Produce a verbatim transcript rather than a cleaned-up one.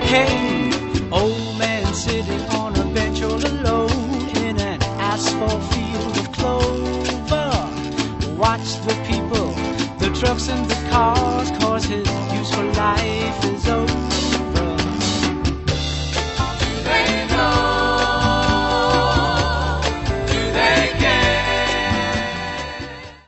Hey, old man sitting on a bench all alone in an asphalt field of clover. Watch the people, the trucks and the